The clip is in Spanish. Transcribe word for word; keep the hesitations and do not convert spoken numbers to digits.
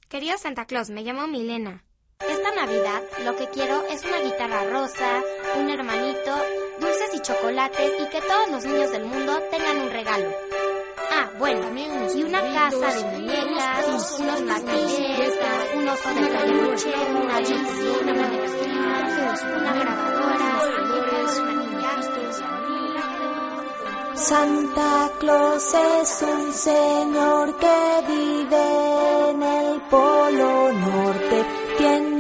Querido Santa Claus, me llamo Milena. Esta Navidad lo que quiero es una guitarra rosa, un hermanito, dulces y chocolates y que todos los niños del mundo tengan un regalo. Ah, bueno, y una casa de muñecas, unos martillos, un oso de peluche, una bici, una manecillas, una grabadora, Santa Claus es un señor que vive en el Polo Norte. Tiene